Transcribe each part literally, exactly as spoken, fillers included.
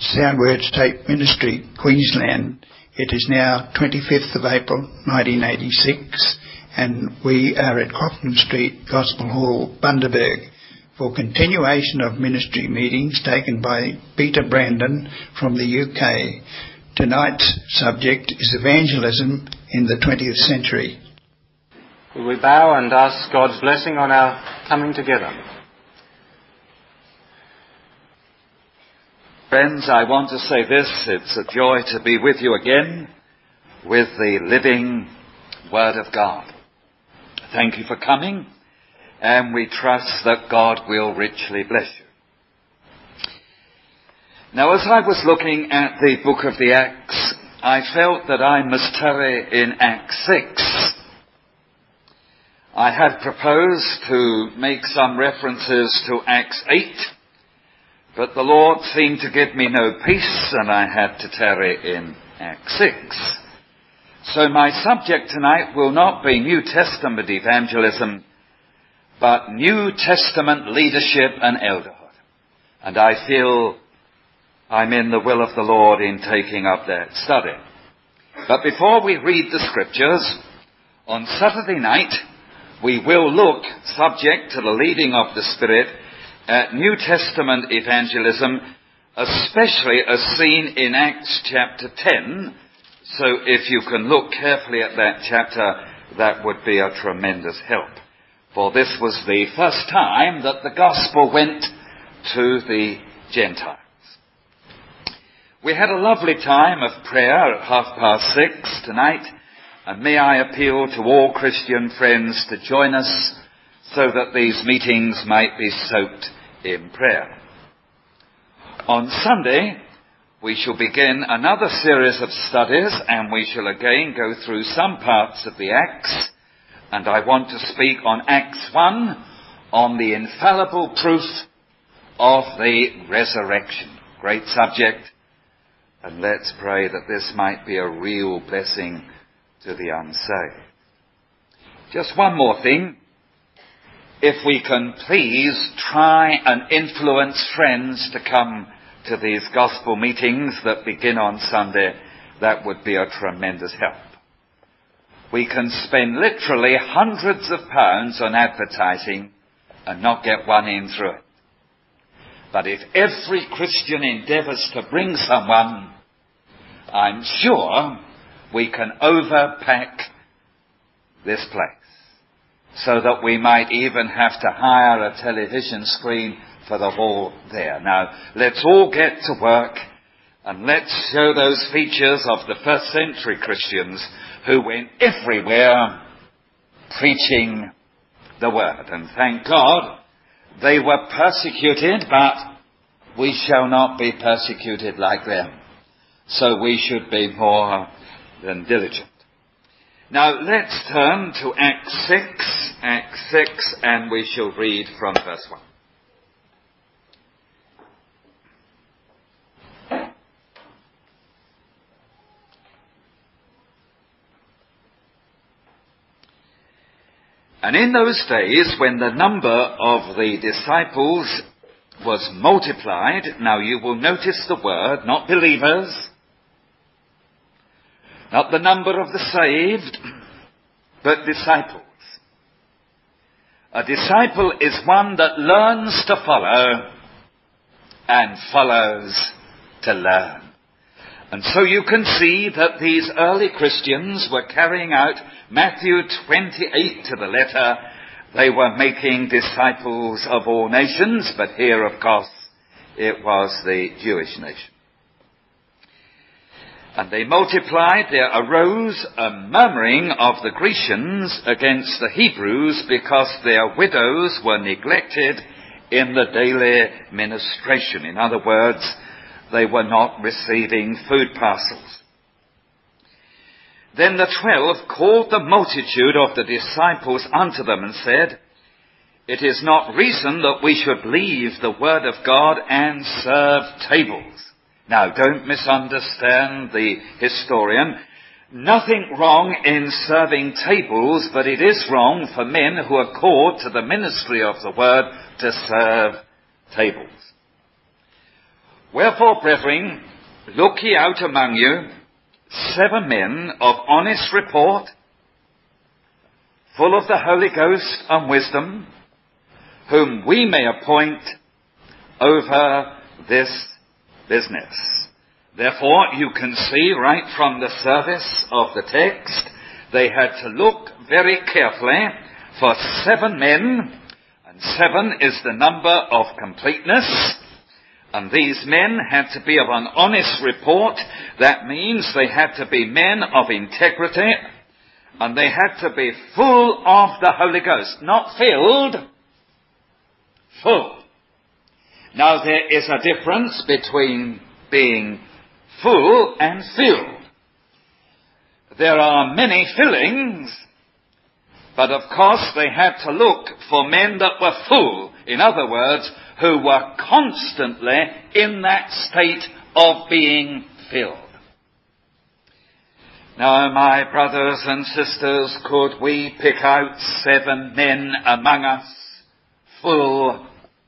Soundwords Tape Ministry, Queensland. It is now twenty-fifth of April nineteen eighty-six, and we are at Cocknam Street, Gospel Hall, Bundaberg, for continuation of ministry meetings taken by Peter Brandon from the U K. Tonight's subject is evangelism in the twentieth century. We bow and ask God's blessing on our coming together. Friends, I want to say this: it's a joy to be with you again with the living Word of God. Thank you for coming, and we trust that God will richly bless you. Now, as I was looking at the book of the Acts, I felt that I must tarry in Acts six. I had proposed to make some references to Acts eight, but the Lord seemed to give me no peace, and I had to tarry in Acts six. So my subject tonight will not be New Testament evangelism, but New Testament leadership and elderhood. And I feel I'm in the will of the Lord in taking up that study. But before we read the scriptures, on Saturday night, we will look, subject to the leading of the Spirit, at New Testament evangelism, especially as seen in Acts chapter ten. So if you can look carefully at that chapter, that would be a tremendous help. For this was the first time that the gospel went to the Gentiles. We had a lovely time of prayer at half past six tonight, and may I appeal to all Christian friends to join us so that these meetings might be soaked in prayer. On Sunday, we shall begin another series of studies, and we shall again go through some parts of the Acts, and I want to speak on Acts one, on the infallible proof of the resurrection. Great subject, and let's pray that this might be a real blessing to the unsaved. Just one more thing. If we can please try and influence friends to come to these gospel meetings that begin on Sunday, that would be a tremendous help. We can spend literally hundreds of pounds on advertising and not get one in through it. But if every Christian endeavours to bring someone, I'm sure we can overpack this place, so that we might even have to hire a television screen for the hall there. Now, let's all get to work, and let's show those features of the first century Christians who went everywhere preaching the word. And thank God they were persecuted, but we shall not be persecuted like them. So we should be more than diligent. Now let's turn to Acts six, Acts six, and we shall read from verse one. And in those days, when the number of the disciples was multiplied, now you will notice the word, not believers, not the number of the saved, but disciples. A disciple is one that learns to follow and follows to learn. And so you can see that these early Christians were carrying out Matthew twenty-eight to the letter. They were making disciples of all nations, but here, of course, it was the Jewish nation. And they multiplied, there arose a murmuring of the Grecians against the Hebrews because their widows were neglected in the daily ministration. In other words, they were not receiving food parcels. Then the twelve called the multitude of the disciples unto them and said, It is not reason that we should leave the word of God and serve tables. Now, don't misunderstand the historian. Nothing wrong in serving tables, but it is wrong for men who are called to the ministry of the word to serve tables. Wherefore, brethren, look ye out among you seven men of honest report, full of the Holy Ghost and wisdom, whom we may appoint over this business. Therefore, you can see right from the service of the text, they had to look very carefully for seven men, and seven is the number of completeness, and these men had to be of an honest report. That means they had to be men of integrity, and they had to be full of the Holy Ghost. Not filled, full. Now there is a difference between being full and filled. There are many fillings, but of course they had to look for men that were full. In other words, who were constantly in that state of being filled. Now, my brothers and sisters, could we pick out seven men among us full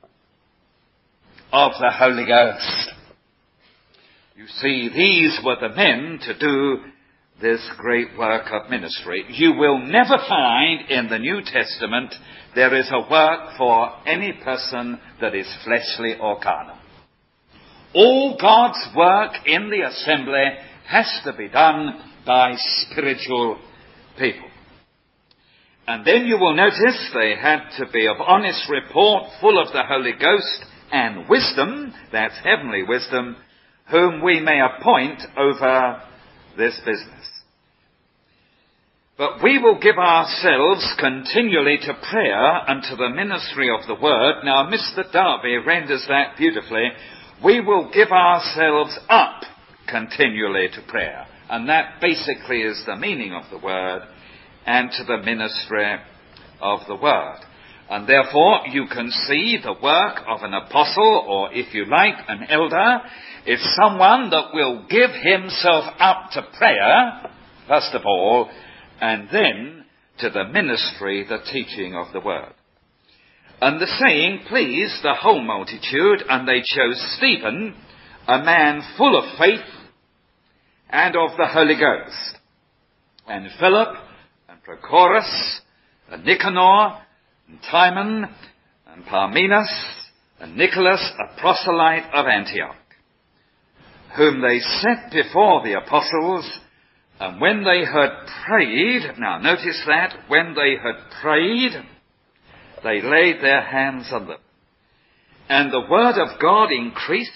of the Holy Ghost? You see, these were the men to do this great work of ministry. You will never find in the New Testament there is a work for any person that is fleshly or carnal. All God's work in the assembly has to be done by spiritual people. And then you will notice they had to be of honest report, full of the Holy Ghost and wisdom, that's heavenly wisdom, whom we may appoint over this business. But we will give ourselves continually to prayer and to the ministry of the word. Now, Mister Darby renders that beautifully. We will give ourselves up continually to prayer. And that basically is the meaning of the word, and to the ministry of the word. And therefore, you can see the work of an apostle, or if you like, an elder, is someone that will give himself up to prayer, first of all, and then to the ministry, the teaching of the word. And the saying pleased the whole multitude, and they chose Stephen, a man full of faith and of the Holy Ghost, and Philip, and Prochorus, and Nicanor, and Timon, and Parmenas, and Nicholas, a proselyte of Antioch, whom they set before the apostles. And when they had prayed, now notice that, when they had prayed, they laid their hands on them. And the word of God increased,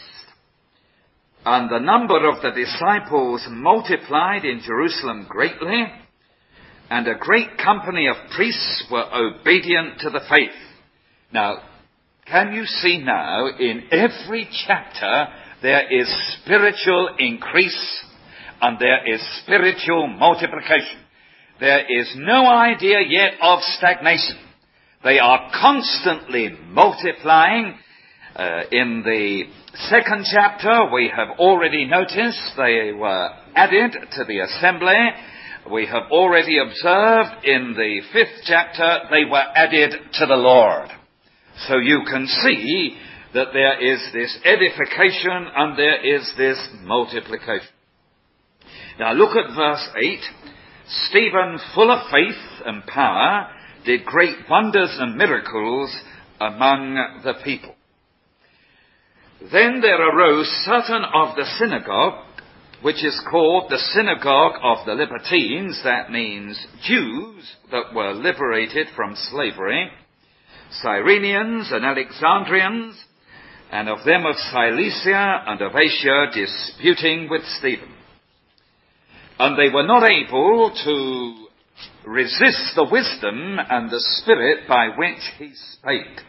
and the number of the disciples multiplied in Jerusalem greatly, and a great company of priests were obedient to the faith. Now, can you see now, in every chapter, there is spiritual increase, and there is spiritual multiplication. There is no idea yet of stagnation. They are constantly multiplying. Uh, in the second chapter, we have already noticed they were added to the assembly. We have already observed in the fifth chapter they were added to the Lord. So you can see that there is this edification and there is this multiplication. Now look at verse eight. Stephen, full of faith and power, did great wonders and miracles among the people. Then there arose certain of the synagogue, which is called the synagogue of the Libertines, that means Jews that were liberated from slavery, Cyrenians and Alexandrians, and of them of Cilicia and of Asia, disputing with Stephen. And they were not able to resist the wisdom and the spirit by which he spake.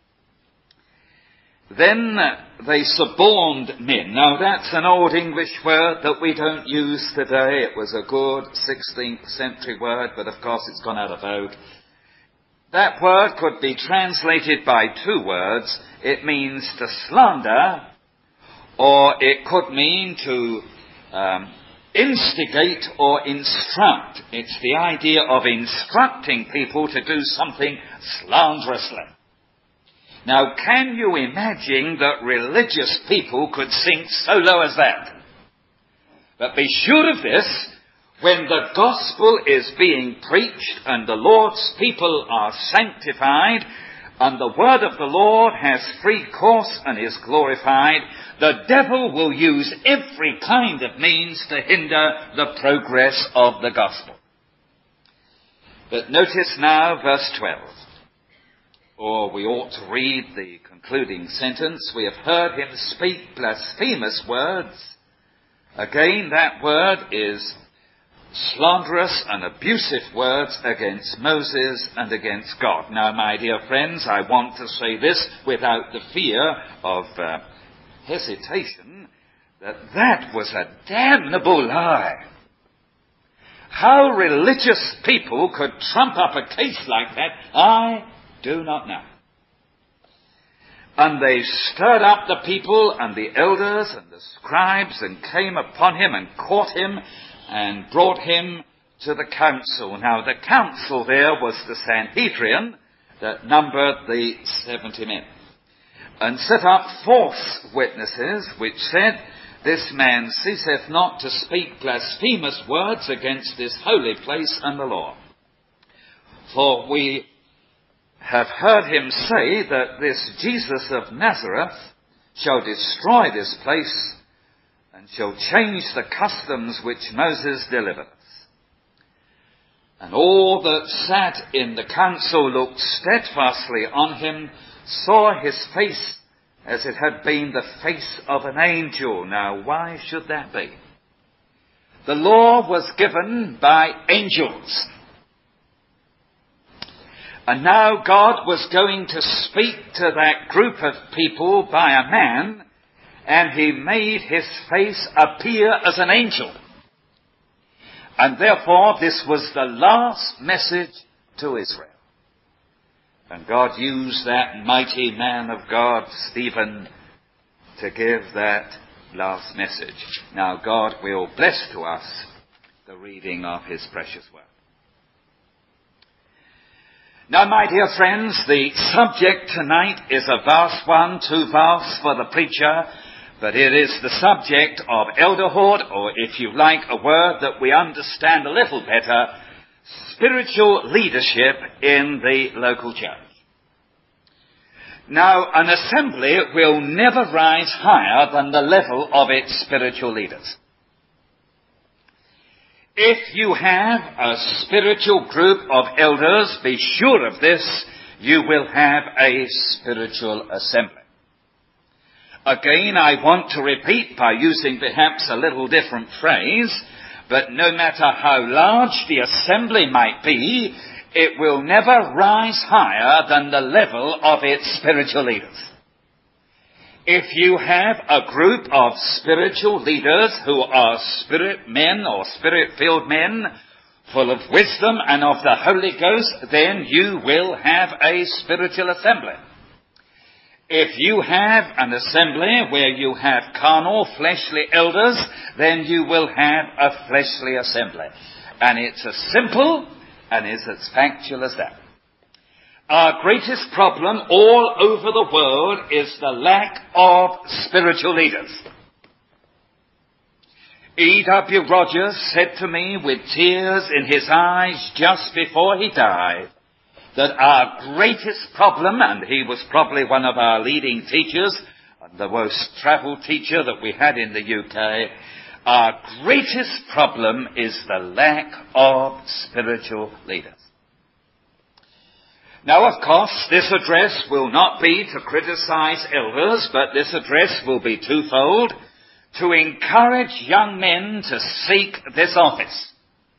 Then they suborned men. Now that's an old English word that we don't use today. It was a good sixteenth century word, but of course it's gone out of vogue. That word could be translated by two words. It means to slander, or it could mean to um, instigate or instruct. It's the idea of instructing people to do something slanderously. Now, can you imagine that religious people could sink so low as that? But be sure of this, when the gospel is being preached and the Lord's people are sanctified and the word of the Lord has free course and is glorified, the devil will use every kind of means to hinder the progress of the gospel. But notice now verse twelve. Or we ought to read the concluding sentence. We have heard him speak blasphemous words. Again, that word is slanderous and abusive words against Moses and against God. Now, my dear friends, I want to say this without the fear of uh, hesitation, that that was a damnable lie. How religious people could trump up a case like that, I do not know. And they stirred up the people and the elders and the scribes and came upon him and caught him and brought him to the council. Now, the council there was the Sanhedrin that numbered the seventy men, and set up false witnesses which said, this man ceaseth not to speak blasphemous words against this holy place and the law. For we have heard him say that this Jesus of Nazareth shall destroy this place and shall change the customs which Moses delivered us. And all that sat in the council looked steadfastly on him, saw his face as it had been the face of an angel. Now, why should that be? The law was given by angels. And now God was going to speak to that group of people by a man, and he made his face appear as an angel. And therefore this was the last message to Israel. And God used that mighty man of God, Stephen, to give that last message. Now God will bless to us the reading of his precious word. Now, my dear friends, the subject tonight is a vast one, too vast for the preacher, but it is the subject of elderhood, or if you like a word that we understand a little better, spiritual leadership in the local church. Now, an assembly will never rise higher than the level of its spiritual leaders. If you have a spiritual group of elders, be sure of this, you will have a spiritual assembly. Again, I want to repeat by using perhaps a little different phrase, but no matter how large the assembly might be, it will never rise higher than the level of its spiritual leaders. If you have a group of spiritual leaders who are spirit men or spirit-filled men, full of wisdom and of the Holy Ghost, then you will have a spiritual assembly. If you have an assembly where you have carnal, fleshly elders, then you will have a fleshly assembly. And it's as simple and it's as factual as that. Our greatest problem all over the world is the lack of spiritual leaders. E W Rogers said to me with tears in his eyes just before he died that our greatest problem, and he was probably one of our leading teachers, the most travelled teacher that we had in the U K, our greatest problem is the lack of spiritual leaders. Now, of course, this address will not be to criticize elders, but this address will be twofold: to encourage young men to seek this office,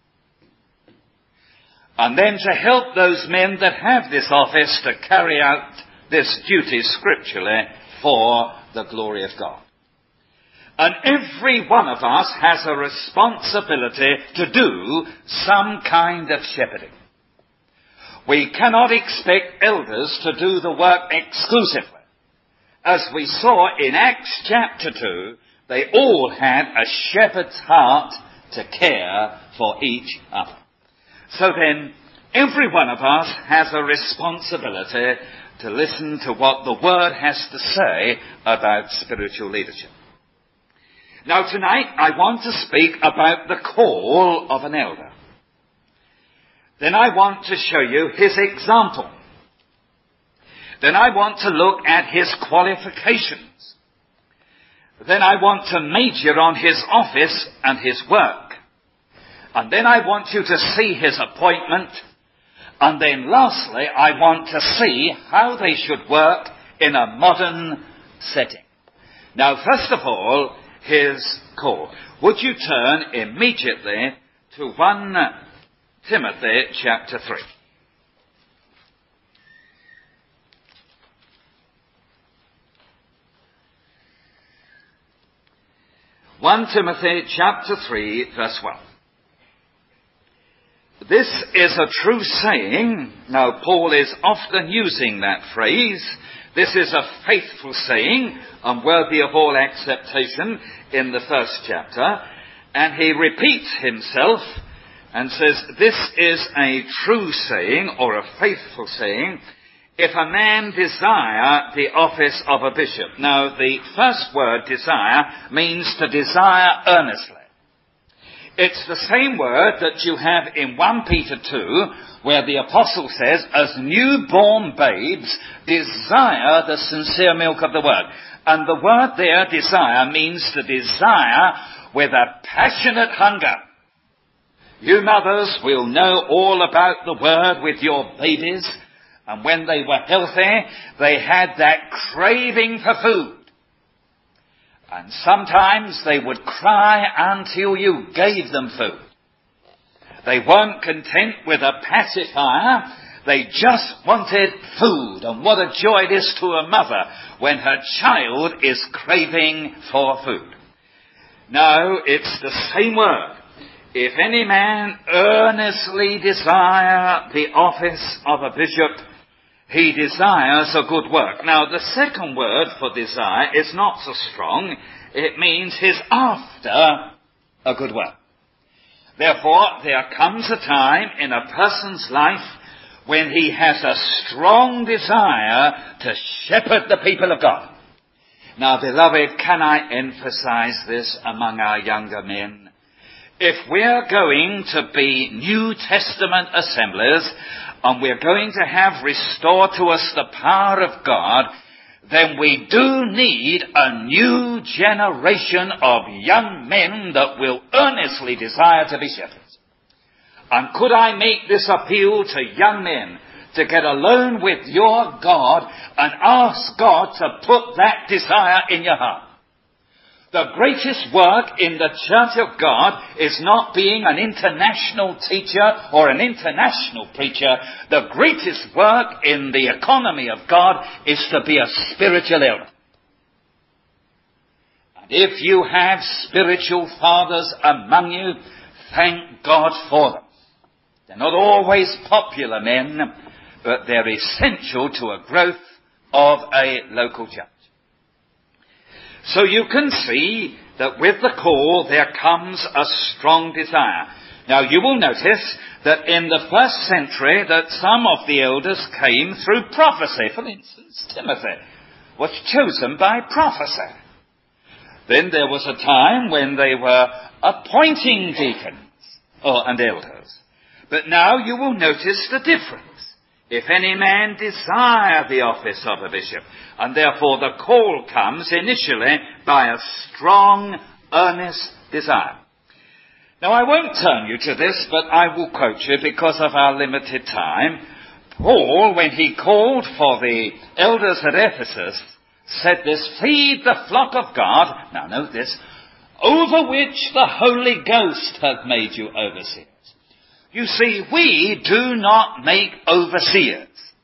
and then to help those men that have this office to carry out this duty scripturally for the glory of God. And every one of us has a responsibility to do some kind of shepherding. We cannot expect elders to do the work exclusively. As we saw in Acts chapter two, they all had a shepherd's heart to care for each other. So then, Every one of us has a responsibility to listen to what the Word has to say about spiritual leadership. Now tonight I want to speak about the call of an elder. Then I want to show you his example. Then I want to look at his qualifications. Then I want to major on his office and his work. And then I want you to see his appointment. And then lastly, I want to see how they should work in a modern setting. Now, first of all, his call. Would you turn immediately to First Timothy chapter three. First Timothy chapter three, verse one. This is a true saying. Now, Paul is often using that phrase. This is a faithful saying and worthy of all acceptation in the first chapter. And he repeats himself and says, this is a true saying or a faithful saying if a man desire the office of a bishop. Now, the first word, desire, means to desire earnestly. It's the same word that you have in First Peter two, where the apostle says, as newborn babes, desire the sincere milk of the word. And the word there, desire, means to desire with a passionate hunger. You mothers will know all about the word with your babies. And when they were healthy, they had that craving for food. And sometimes they would cry until you gave them food. They weren't content with a pacifier. They just wanted food. And what a joy it is to a mother when her child is craving for food. No, it's the same word. If any man earnestly desire the office of a bishop, he desires a good work. Now, the second word for desire is not so strong. It means he's after a good work. Therefore, there comes a time in a person's life when he has a strong desire to shepherd the people of God. Now, beloved, can I emphasize this among our younger men? If we're going to be New Testament assemblies, and we're going to have restored to us the power of God, then we do need a new generation of young men that will earnestly desire to be shepherds. And could I make this appeal to young men to get alone with your God and ask God to put that desire in your heart? The greatest work in the church of God is not being an international teacher or an international preacher. The greatest work in the economy of God is to be a spiritual elder. And if you have spiritual fathers among you, thank God for them. They're not always popular men, but they're essential to a growth of a local church. So you can see that with the call there comes a strong desire. Now you will notice that in the first century that some of the elders came through prophecy. For instance, Timothy was chosen by prophecy. Then there was a time when they were appointing deacons or, and elders. But now you will notice the difference. If any man desire the office of a bishop, and therefore the call comes initially by a strong, earnest desire. Now I won't turn you to this, but I will quote you because of our limited time. Paul, when he called for the elders at Ephesus, said this, feed the flock of God, now note this, over which the Holy Ghost hath made you overseers. You see, we do not make overseers.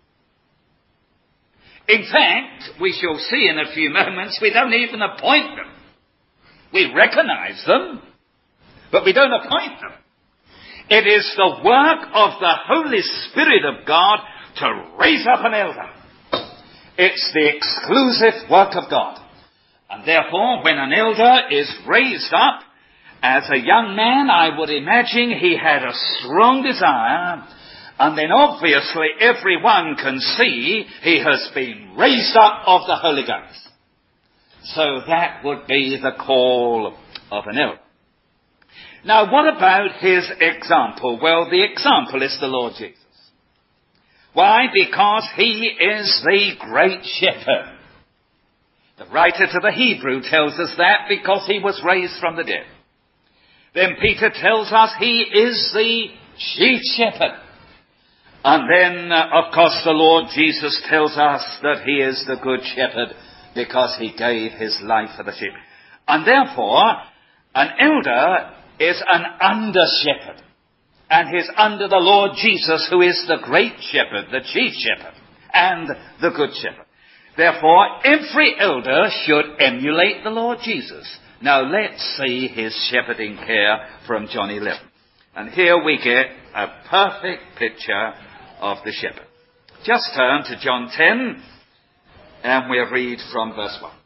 In fact, we shall see in a few moments, we don't even appoint them. We recognize them, but we don't appoint them. It is the work of the Holy Spirit of God to raise up an elder. It's the exclusive work of God. And therefore, when an elder is raised up, as a young man, I would imagine he had a strong desire, And then obviously everyone can see he has been raised up of the Holy Ghost. So that would be the call of an elder. Now what about his example? Well, the example is the Lord Jesus. Why? Because he is the great shepherd. The writer to the Hebrew tells us that because he was raised from the dead. Then Peter tells us he is the chief shepherd. And then, uh, of course, the Lord Jesus tells us that he is the good shepherd because he gave his life for the sheep. And therefore, an elder is an under-shepherd. And he's under the Lord Jesus, who is the great shepherd, the chief shepherd, and the good shepherd. Therefore, every elder should emulate the Lord Jesus. Now, let's see his shepherding care from John eleven. And here we get a perfect picture of the shepherd. Just turn to John ten, and we'll read from verse one.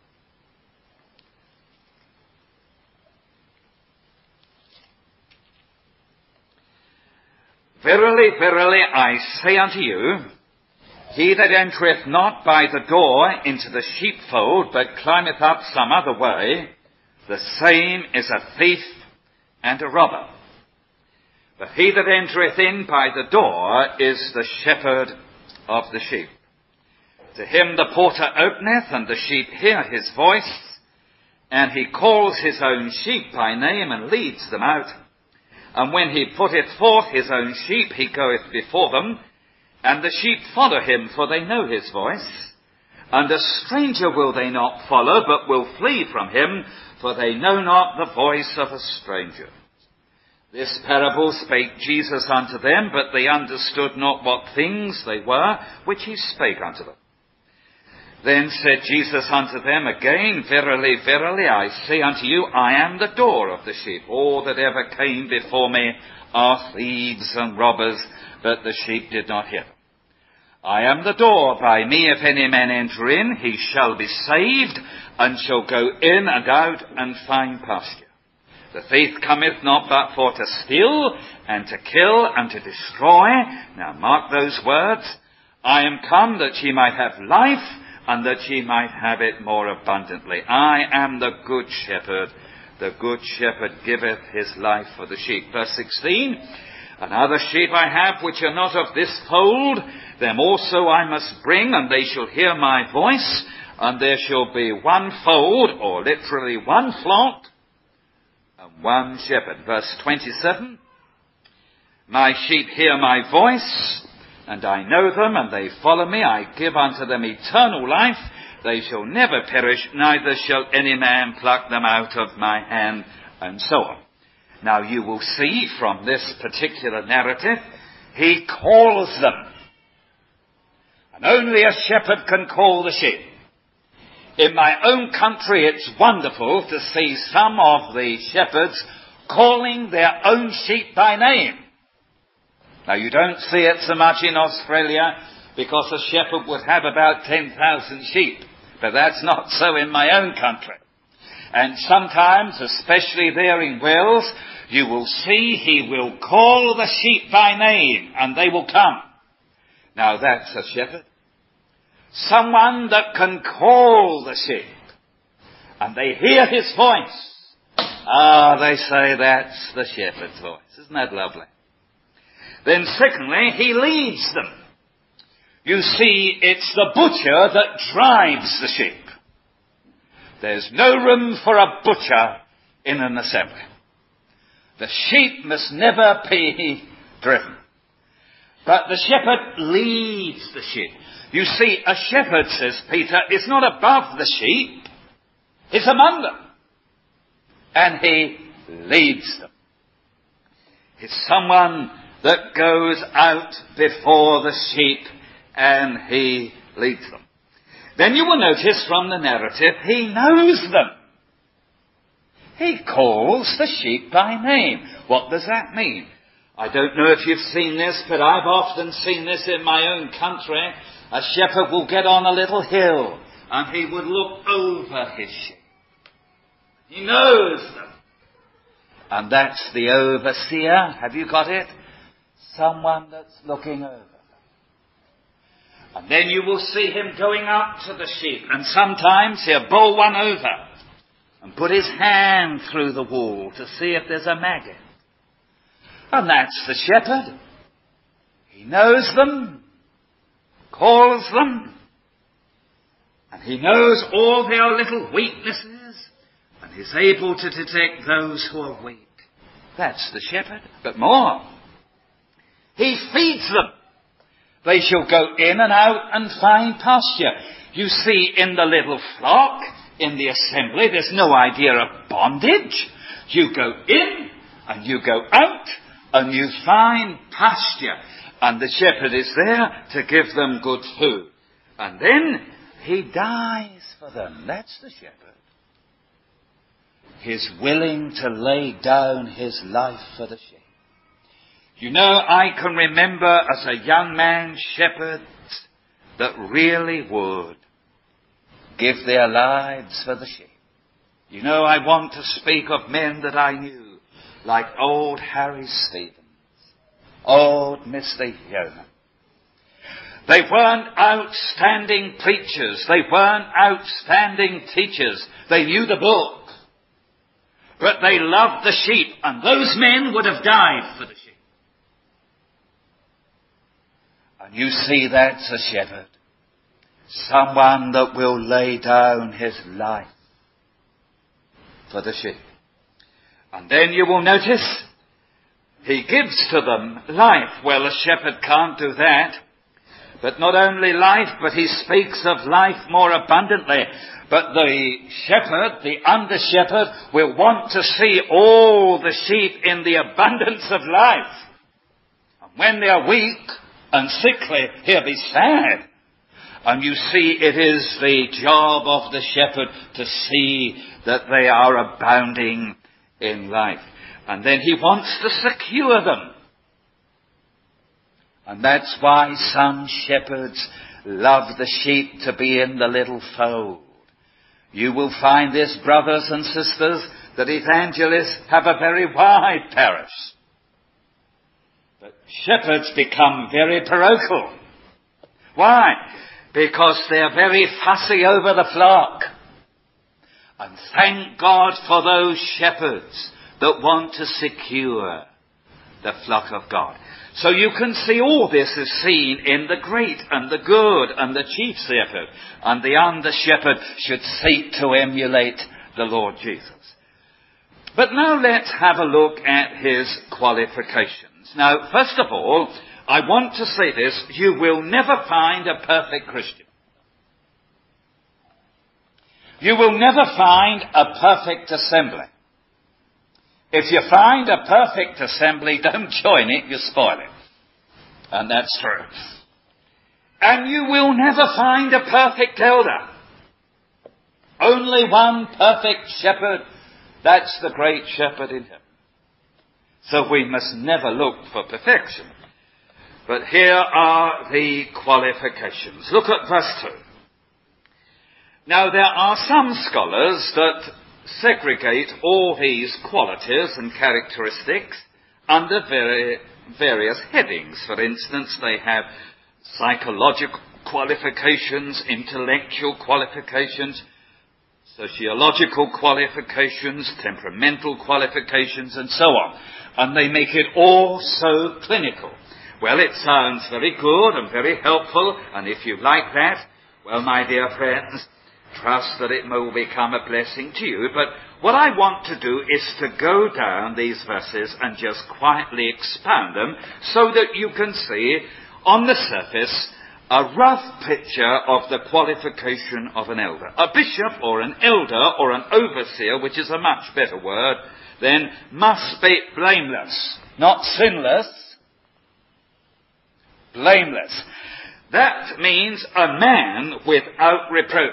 Verily, verily, I say unto you, he that entereth not by the door into the sheepfold, but climbeth up some other way, the same is a thief and a robber. But he that entereth in by the door is the shepherd of the sheep. To him the porter openeth, and the sheep hear his voice, and he calls his own sheep by name, and leads them out. And when he putteth forth his own sheep, he goeth before them, and the sheep follow him, for they know his voice. And a stranger will they not follow, but will flee from him, for they know not the voice of a stranger. This parable spake Jesus unto them, but they understood not what things they were which he spake unto them. Then said Jesus unto them again, Verily, verily, I say unto you, I am the door of the sheep. All that ever came before me are thieves and robbers, but the sheep did not hear them. I am the door. By me, if any man enter in, he shall be saved, and shall go in and out and find pasture. The thief cometh not but for to steal, and to kill, and to destroy. Now mark those words. I am come that ye might have life, and that ye might have it more abundantly. I am the good shepherd. The good shepherd giveth his life for the sheep. Verse sixteen. And other sheep I have which are not of this fold, them also I must bring, and they shall hear my voice, and there shall be one fold, or literally one flock, and one shepherd. Verse twenty-seven. My sheep hear my voice, and I know them, and they follow me. I give unto them eternal life. They shall never perish, neither shall any man pluck them out of my hand, and so on. Now you will see from this particular narrative, he calls them. And only a shepherd can call the sheep. In my own country, it's wonderful to see some of the shepherds calling their own sheep by name. Now you don't see it so much in Australia, because a shepherd would have about ten thousand sheep. But that's not so in my own country. And sometimes, especially there in Wales, you will see he will call the sheep by name, and they will come. Now that's a shepherd. Someone that can call the sheep, and they hear his voice. Ah, they say that's the shepherd's voice. Isn't that lovely? Then secondly, he leads them. You see, it's the butcher that drives the sheep. There's no room for a butcher in an assembly. The sheep must never be driven. But the shepherd leads the sheep. You see, a shepherd, says Peter, is not above the sheep. He's among them. And he leads them. He's someone that goes out before the sheep, and he leads them. Then you will notice from the narrative, he knows them. He calls the sheep by name. What does that mean? I don't know if you've seen this, but I've often seen this in my own country. A shepherd will get on a little hill, and he would look over his sheep. He knows them. And that's the overseer. Have you got it? someone that's looking over them. And then you will see him going up to the sheep, and sometimes he'll bowl one over and put his hand through the wall to see if there's a maggot. And that's the shepherd. He knows them, calls them, and he knows all their little weaknesses, and is able to detect those who are weak. That's the shepherd. But more, he feeds them. They shall go in and out and find pasture. You see, in the little flock, in the assembly, there's no idea of bondage. You go in and you go out and you find pasture. And the shepherd is there to give them good food. And then he dies for them. That's the shepherd. He's willing to lay down his life for the sheep. You know, I can remember as a young man shepherds that really would give their lives for the sheep. You know, I want to speak of men that I knew, like old Harry Stevens, old Mister Yeoman. They weren't outstanding preachers. They weren't outstanding teachers. They knew the book. But they loved the sheep, and those men would have died for the sheep. And you see, that's a shepherd. Someone that will lay down his life for the sheep. And then you will notice he gives to them life. Well, a shepherd can't do that. But not only life, but he speaks of life more abundantly. But the shepherd, the under-shepherd, will want to see all the sheep in the abundance of life. And when they are weak and sickly, he'll be sad. And you see, it is the job of the shepherd to see that they are abounding in life. And then he wants to secure them. And that's why some shepherds love the sheep to be in the little fold. You will find this, brothers and sisters, that evangelists have a very wide parish. But shepherds become very parochial. Why? Because they're very fussy over the flock. And thank God for those shepherds that want to secure the flock of God. So you can see all this is seen in the great and the good and the chief shepherd. And the under shepherd should seek to emulate the Lord Jesus. But now let's have a look at his qualifications. Now, first of all, I want to say this: you will never find a perfect Christian. You will never find a perfect assembly. If you find a perfect assembly, don't join it, you spoil it. And that's true. And you will never find a perfect elder. Only one perfect shepherd. That's the great shepherd in heaven. So we must never look for perfection. But here are the qualifications. Look at verse two. Now, there are some scholars that segregate all these qualities and characteristics under very, various headings. For instance, they have psychological qualifications, intellectual qualifications, sociological qualifications, temperamental qualifications, and so on. And they make it all so clinical. Well, it sounds very good and very helpful, and if you like that, well, my dear friends, trust that it will become a blessing to you. But what I want to do is to go down these verses and just quietly expound them so that you can see on the surface a rough picture of the qualification of an elder. A bishop or an elder or an overseer, which is a much better word, then must be blameless, not sinless, blameless. That means a man without reproach.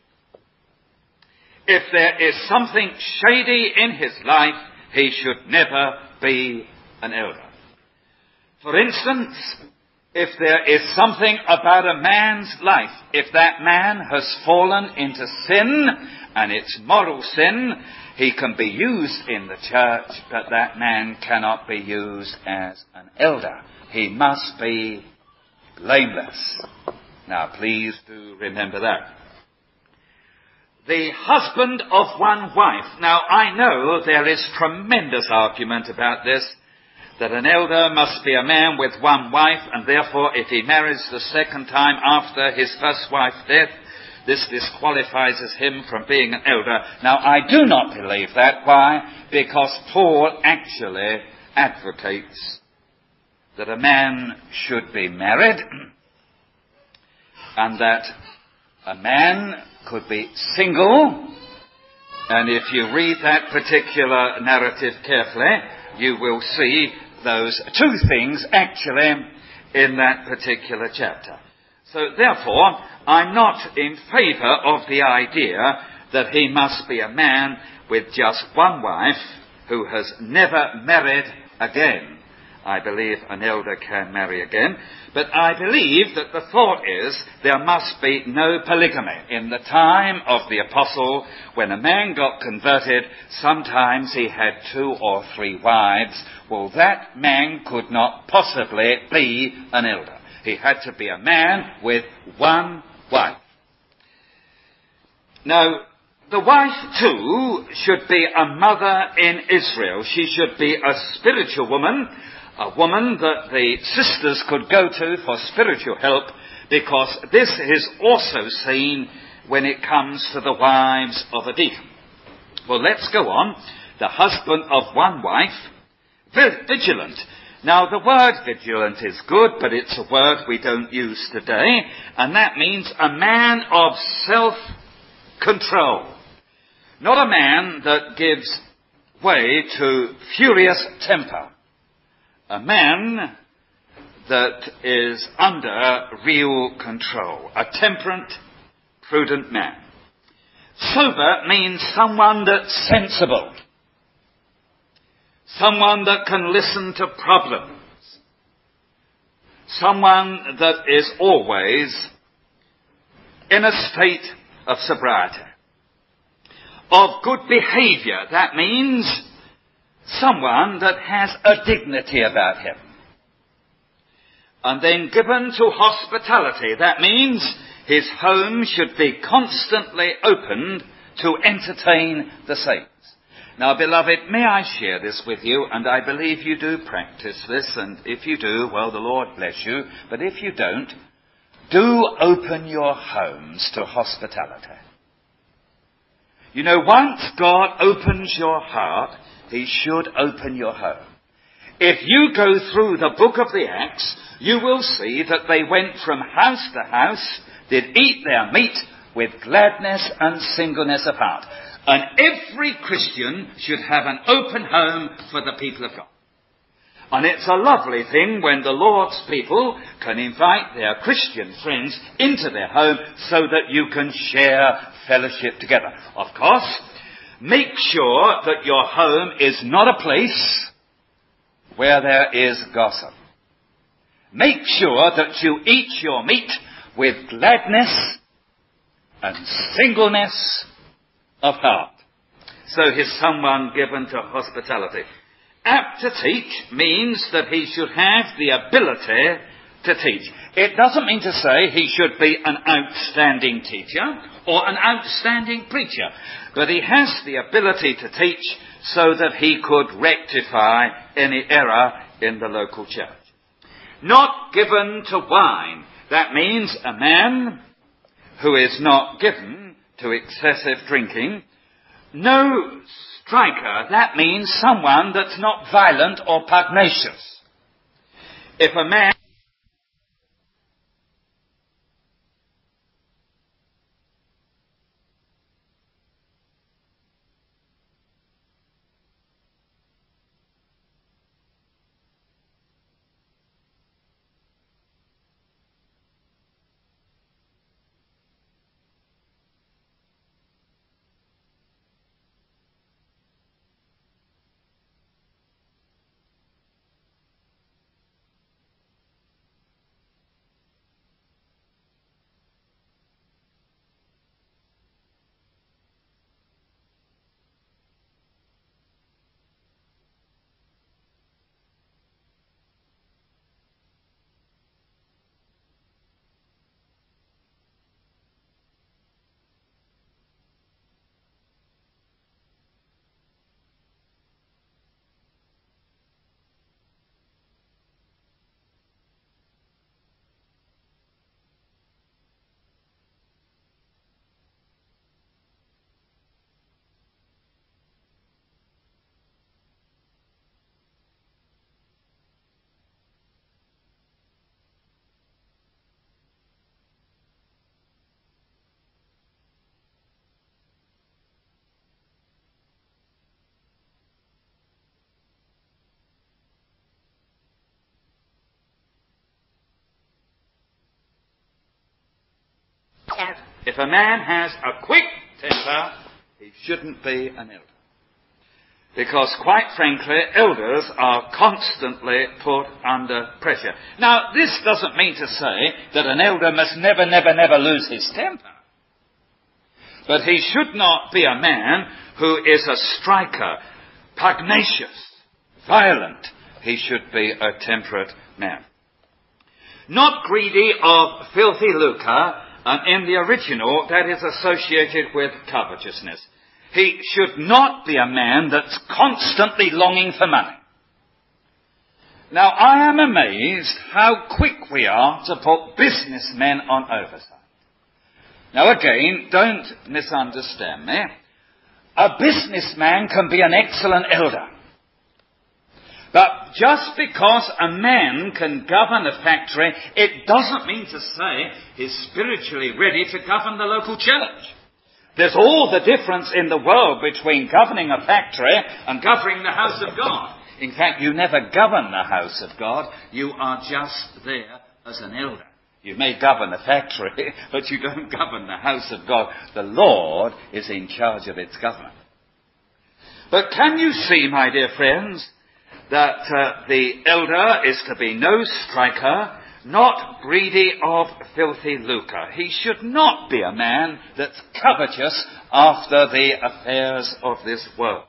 If there is something shady in his life, he should never be an elder. For instance, if there is something about a man's life, if that man has fallen into sin, and it's moral sin, He can be used in the church, but that man cannot be used as an elder. He must be blameless. Now, please do remember that. The husband of one wife. Now, I know there is tremendous argument about this, that an elder must be a man with one wife, and therefore if he marries the second time after his first wife's death, this disqualifies him from being an elder. Now, I do not believe that. Why? Because Paul actually advocates that a man should be married, and that a man could be single. And if you read that particular narrative carefully, you will see those two things actually in that particular chapter. So therefore, I'm not in favour of the idea that he must be a man with just one wife who has never married again. I believe an elder can marry again, but I believe that the thought is there must be no polygamy. In the time of the apostle, when a man got converted, sometimes he had two or three wives. Well, that man could not possibly be an elder. He had to be a man with one wife. Now, the wife, too, should be a mother in Israel. She should be a spiritual woman, a woman that the sisters could go to for spiritual help, because this is also seen when it comes to the wives of a deacon. Well, let's go on. The husband of one wife, vigilant. Now, the word vigilant is good, but it's a word we don't use today, and that means a man of self-control. Not a man that gives way to furious temper. A man that is under real control. A temperate, prudent man. Sober means someone that's sensible. Someone that can listen to problems. Someone that is always in a state of sobriety. Of good behaviour, that means someone that has a dignity about him. And then given to hospitality, that means his home should be constantly opened to entertain the saints. Now, beloved, may I share this with you, and I believe you do practice this, and if you do, well, the Lord bless you, but if you don't, do open your homes to hospitality. You know, once God opens your heart, He should open your home. If you go through the book of the Acts, you will see that they went from house to house, did eat their meat with gladness and singleness of heart. And every Christian should have an open home for the people of God. And it's a lovely thing when the Lord's people can invite their Christian friends into their home so that you can share fellowship together. Of course, make sure that your home is not a place where there is gossip. Make sure that you eat your meat with gladness and singleness of heart. So he's someone given to hospitality. Apt to teach means that he should have the ability to teach. It doesn't mean to say he should be an outstanding teacher or an outstanding preacher, but he has the ability to teach so that he could rectify any error in the local church. Not given to wine. That means a man who is not given to excessive drinking. No striker. That means someone that's not violent or pugnacious. If a man If a man has a quick temper, he shouldn't be an elder. Because, quite frankly, elders are constantly put under pressure. Now, this doesn't mean to say that an elder must never, never, never lose his temper. But he should not be a man who is a striker, pugnacious, violent. He should be a temperate man. Not greedy of filthy lucre, and in the original that is associated with covetousness. He should not be a man that's constantly longing for money. Now, I am amazed how quick we are to put businessmen on oversight. Now, again, don't misunderstand me. A businessman can be an excellent elder. But just because a man can govern a factory, it doesn't mean to say he's spiritually ready to govern the local church. There's all the difference in the world between governing a factory and governing the house of God. In fact, you never govern the house of God. You are just there as an elder. You may govern the factory, but you don't govern the house of God. The Lord is in charge of its government. But can you see, my dear friends, that uh, the elder is to be no striker, not greedy of filthy lucre. He should not be a man that's covetous after the affairs of this world.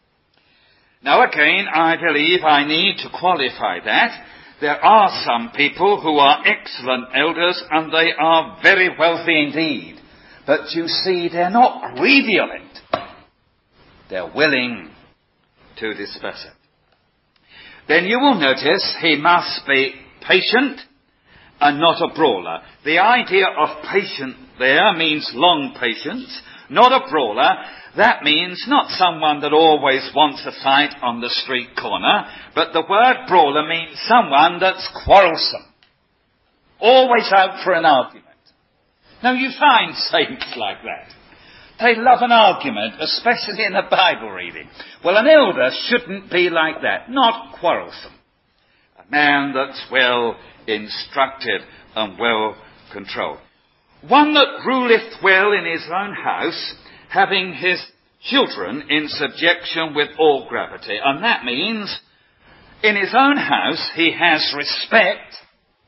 Now again, I believe I need to qualify that. There are some people who are excellent elders and they are very wealthy indeed. But you see, they're not greedy of it. They're willing to disperse it. Then you will notice he must be patient and not a brawler. The idea of patient there means long patience, not a brawler. That means not someone that always wants a fight on the street corner, but the word brawler means someone that's quarrelsome, always out for an argument. Now you find saints like that. They love an argument, especially in a Bible reading. Well, an elder shouldn't be like that, not quarrelsome. A man that's well instructed and well controlled. One that ruleth well in his own house, having his children in subjection with all gravity. And that means in his own house he has respect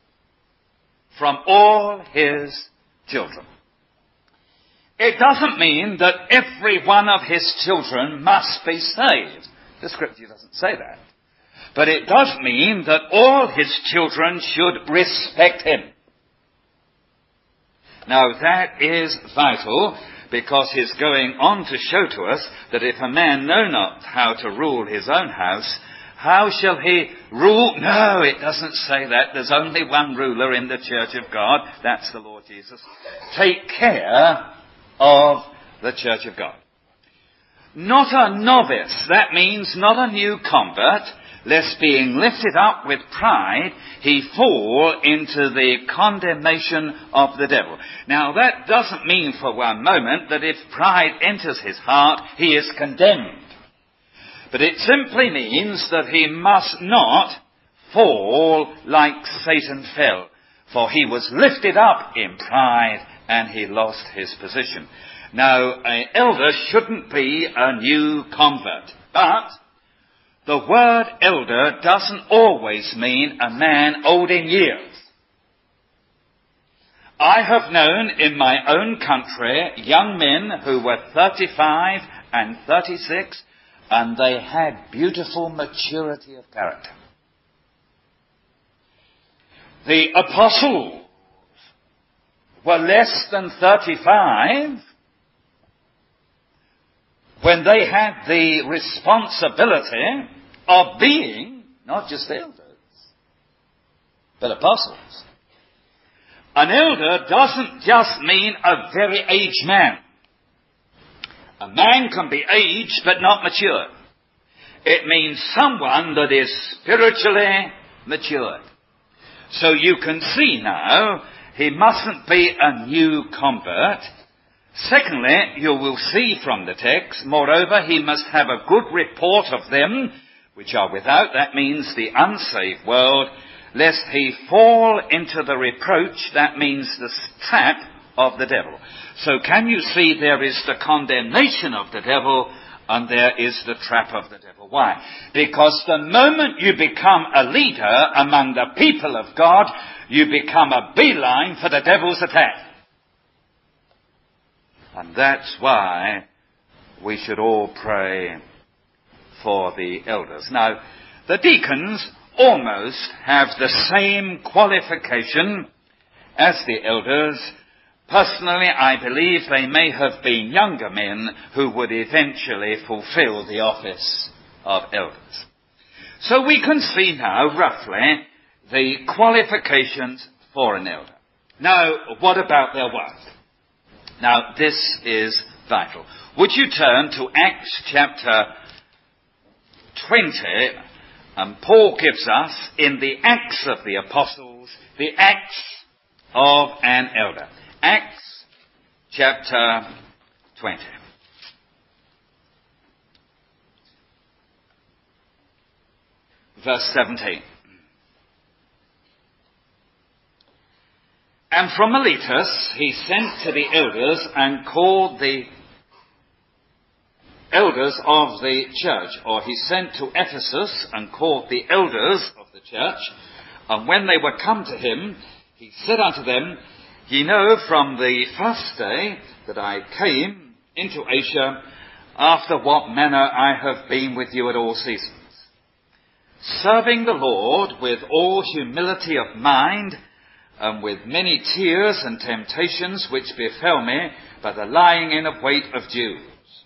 from all his children. It doesn't mean that every one of his children must be saved. The scripture doesn't say that. But it does mean that all his children should respect him. Now that is vital, because he's going on to show to us that if a man know not how to rule his own house, how shall he rule? No, it doesn't say that. There's only one ruler in the church of God. That's the Lord Jesus. Take care of the church of God. Not a novice. That means not a new convert, lest being lifted up with pride, he fall into the condemnation of the devil. Now that doesn't mean for one moment that if pride enters his heart, he is condemned. But it simply means that he must not fall like Satan fell, for he was lifted up in pride and he lost his position. Now, an elder shouldn't be a new convert, but the word elder doesn't always mean a man old in years. I have known in my own country young men who were thirty-five and thirty-six, and they had beautiful maturity of character. The apostles were less than thirty-five when they had the responsibility of being not just elders, but apostles. An elder doesn't just mean a very aged man. A man can be aged but not mature. It means someone that is spiritually matured. So you can see now, he mustn't be a new convert. Secondly, you will see from the text, moreover, he must have a good report of them which are without. That means the unsaved world, lest he fall into the reproach, that means the trap of the devil. So can you see there is the condemnation of the devil and there is the trap of the devil? Why? Because the moment you become a leader among the people of God, you become a beeline for the devil's attack. And that's why we should all pray for the elders. Now, the deacons almost have the same qualification as the elders. Personally, I believe they may have been younger men who would eventually fulfill the office of elders. So we can see now, roughly, the qualifications for an elder. Now, what about their work? Now, this is vital. Would you turn to Acts chapter twenty, and Paul gives us, in the Acts of the Apostles, the Acts of an elder. Acts chapter twenty. Verse seventeen. And from Miletus he sent to the elders and called the elders of the church. Or he sent to Ephesus and called the elders of the church. And when they were come to him, he said unto them, Ye know from the first day that I came into Asia, after what manner I have been with you at all seasons, serving the Lord with all humility of mind, and with many tears and temptations which befell me by the lying in of wait of Jews.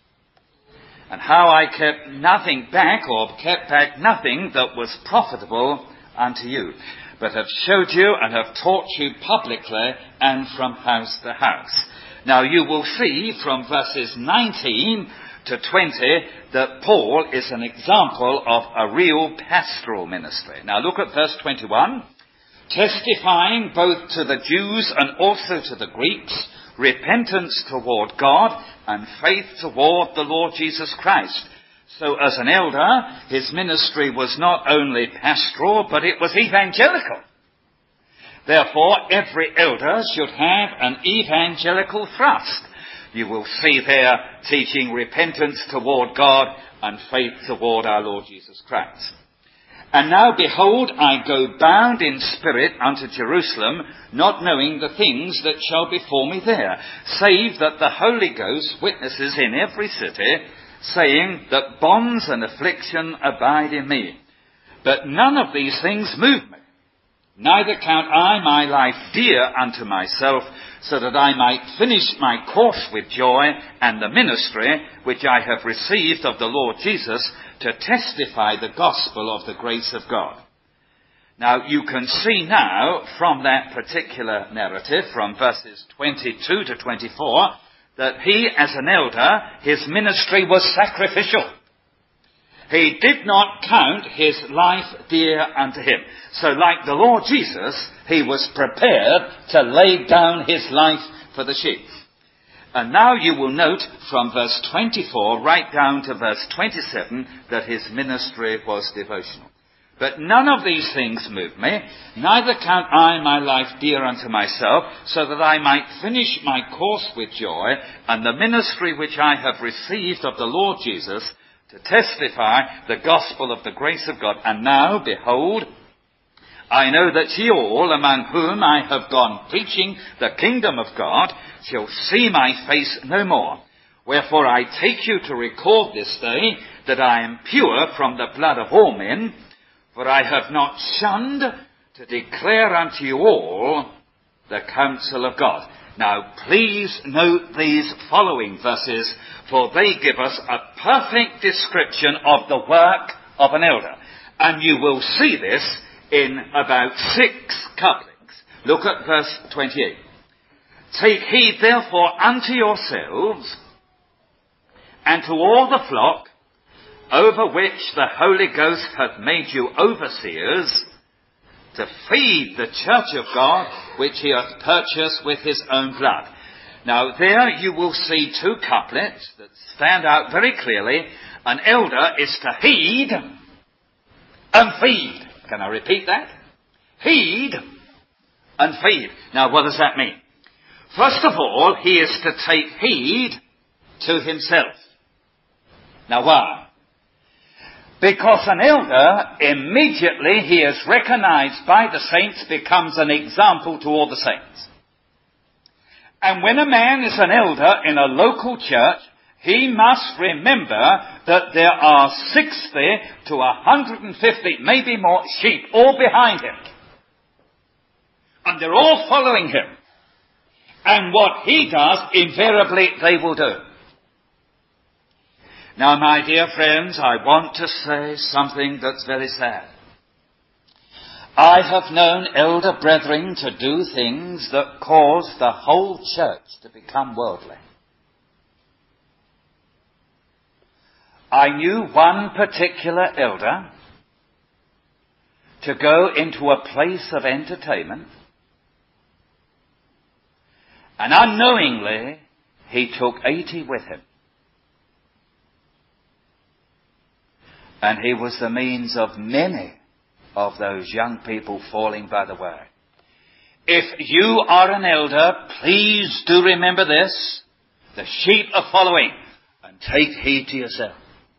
And how I kept nothing back, or kept back nothing that was profitable unto you, but have showed you and have taught you publicly and from house to house. Now you will see from verses nineteen to twenty that Paul is an example of a real pastoral ministry. Now look at verse twenty-one. Testifying both to the Jews and also to the Greeks, repentance toward God and faith toward the Lord Jesus Christ. So as an elder, his ministry was not only pastoral, but it was evangelical. Therefore, every elder should have an evangelical thrust. You will see there teaching repentance toward God and faith toward our Lord Jesus Christ. And now, behold, I go bound in spirit unto Jerusalem, not knowing the things that shall befall me there, save that the Holy Ghost witnesses in every city, saying that bonds and affliction abide in me. But none of these things move me. Neither count I my life dear unto myself, so that I might finish my course with joy, and the ministry which I have received of the Lord Jesus, to testify the gospel of the grace of God. Now you can see now from that particular narrative, from verses twenty-two to twenty-four, that he as an elder, his ministry was sacrificial. He did not count his life dear unto him. So like the Lord Jesus, he was prepared to lay down his life for the sheep. And now you will note from verse twenty-four right down to verse twenty-seven that his ministry was devotional. But none of these things move me, neither count I my life dear unto myself, so that I might finish my course with joy, and the ministry which I have received of the Lord Jesus, to testify the gospel of the grace of God. And now, behold, I know that ye all, among whom I have gone preaching the kingdom of God, shall see my face no more. Wherefore I take you to record this day that I am pure from the blood of all men, for I have not shunned to declare unto you all the counsel of God. Now please note these following verses, for they give us a perfect description of the work of an elder. And you will see this in about six couplets. Look at verse twenty-eight. Take heed therefore unto yourselves and to all the flock over which the Holy Ghost hath made you overseers, to feed the church of God which he hath purchased with his own blood. Now there you will see two couplets that stand out very clearly. An elder is to heed and feed. Can I repeat that? Heed and feed. Now what does that mean? First of all, he is to take heed to himself. Now why? Because an elder, immediately he is recognized by the saints, becomes an example to all the saints. And when a man is an elder in a local church, he must remember that there are sixty to one hundred fifty, maybe more, sheep all behind him. And they're all following him. And what he does, invariably they will do. Now, my dear friends, I want to say something that's very sad. I have known elder brethren to do things that caused the whole church to become worldly. I knew one particular elder to go into a place of entertainment, and unknowingly he took eighty with him. And he was the means of many of those young people falling by the way. If you are an elder, please do remember this. The sheep are following, and take heed to yourself.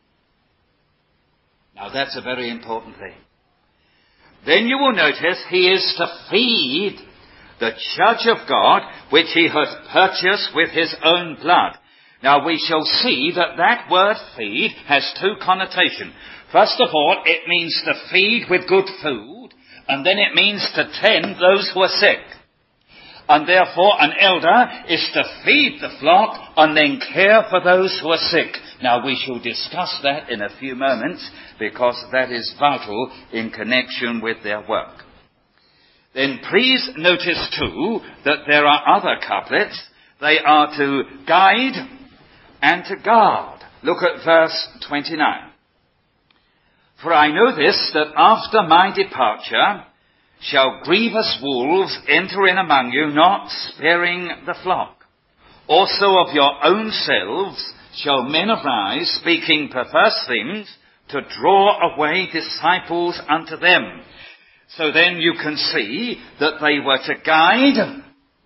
Now that's a very important thing. Then you will notice he is to feed the church of God, which he has purchased with his own blood. Now we shall see that that word feed has two connotations. First of all, it means to feed with good food, and then it means to tend those who are sick. And therefore an elder is to feed the flock and then care for those who are sick. Now we shall discuss that in a few moments, because that is vital in connection with their work. Then please notice too that there are other couplets. They are to guide and to guard. Look at verse twenty-nine. For I know this, that after my departure shall grievous wolves enter in among you, not sparing the flock. Also of your own selves shall men arise, speaking perverse things, to draw away disciples unto them. So then you can see that they were to guide